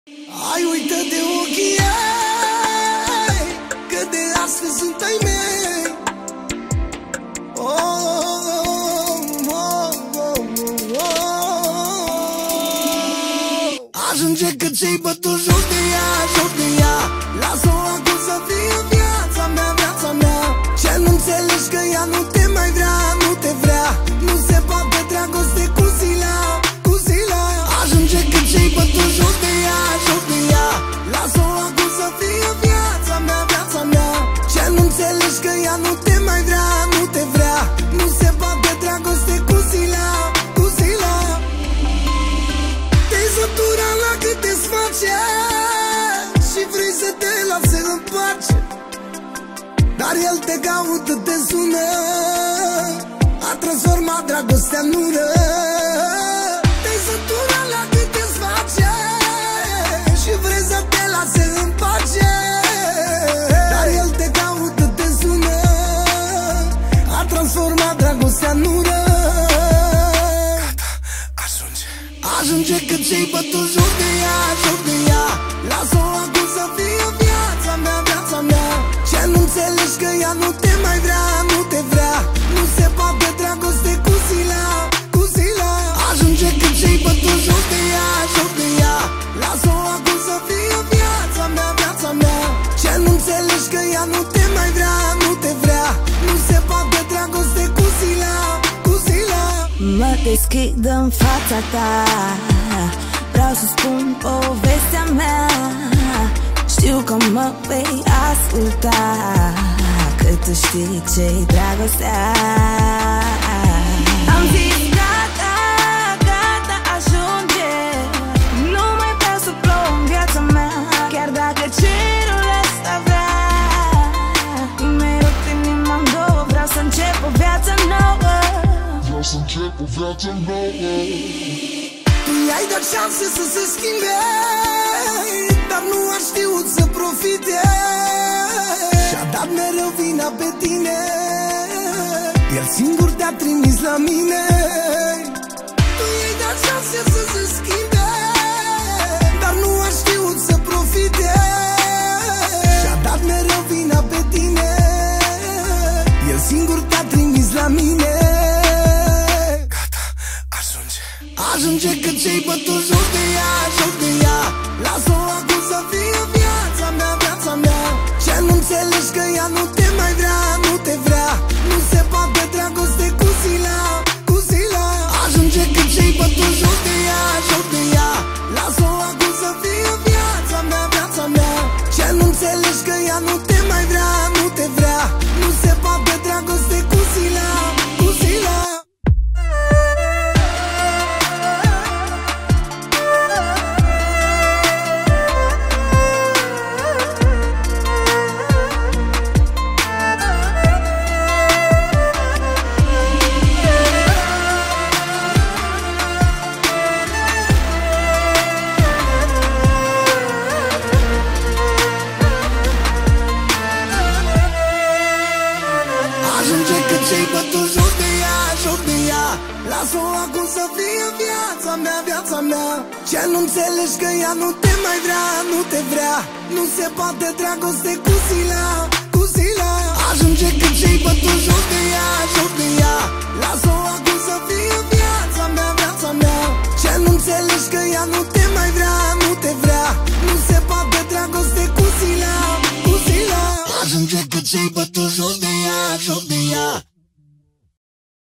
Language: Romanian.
Ai uită de ochii ei, că de astăzi sunt ai mei. Oh, oh, oh, oh, oh. Ajunge că ți-ai bătut joc de ea, joc de ea. Lasă-o acum să fie viața mea, viața mea. Ce nu înțelegi că ea nu te mai vrea, nu te vrea. Nu se poate dragoste cu zila, cu zila. Ajunge că ți-ai bătut joc de ea, joc de ea. Lasă-o acum să fie viața mea, viața mea. Ce nu înțelegi că ea nu te mai vrea, nu te vrea. Nu se poate dragoste cu zila, cu zila. Te-ai săturat la câte-ți face și vrei să te lase în pace, dar el te caută, te sună. A transformat dragostea în ură. Te-ai săturat la câte-ți face și vrei să te lase în pace, dar el te caută, te sună. A transformat dragostea în ură. Ajunge că ți-ai bătut joc de ea, joc de ea. Lasă-o acum să fie viața mea, viața mea. Ce nu înțelegi că ea nu te mai vrea, nu te vrea. Nu se poate dragoste cu zila, cu zila. Ajunge că ți-ai bătut joc de ea, joc de ea. Lasă-o acum să fie viața mea, viața mea. Ce nu înțelegi că ea nu te mai vrea, nu te vrea. Nu se poate dragoste cu zila, cu zila. Mă deschid în fața ta, vreau să spun povestea mea. Știu că mă vei asculta, că tu știi ce-i dragostea. Am zis gata, gata, ajunge. Nu mai vreau să plouă în viața mea, chiar dacă cerul ăsta vrea. Mereu inima în două, vreau să încep o viață nouă. Vreau să încep o viață nouă. Tu i-ai dat șanse să se schimbe, dar nu a știut să profite. Și-a dat mereu vina pe tine, el singur te-a trimis la mine. Tu i-ai dat șanse să se schimbe, dar nu a știut să profite. Și-a dat mereu vina pe tine, el singur te-a trimis la mine. Ajunge că ți-ai bătut joc de ea, joc de ea. Lasă-o acum să fie viața mea, viața mea. Ce nu înțelegi că ea nu te mai vrea, nu te vrea. Nu se poate dragoste cu zila, cu zila. Ajunge că ți-ai bătut joc de ea, joc de ea. Lasă-o acum să fie viața mea, viața mea. Ce nu înțelegi că ea nu te mai vrea, nu te vrea. Nu se poate dragoste cu zila, cu zila. Ajunge că ți-ai bătut joc de ea, joc de ea. Lasă-o acum să fie viața mea, viața mea. Ce nu înțelegi că ea nu te mai vrea, nu te vrea. Nu se poate dragoste cu zila, cu zila. Ajunge că ți-ai bătut joc de ea, joc de ea. Lasă-o acum să fie viața mea, viața mea. Ce nu înțelegi că ea nu te mai vrea, nu te vrea. Nu se poate dragoste cu zila, cu zila. Ajunge că ți-ai bătut joc de ea, joc de ea.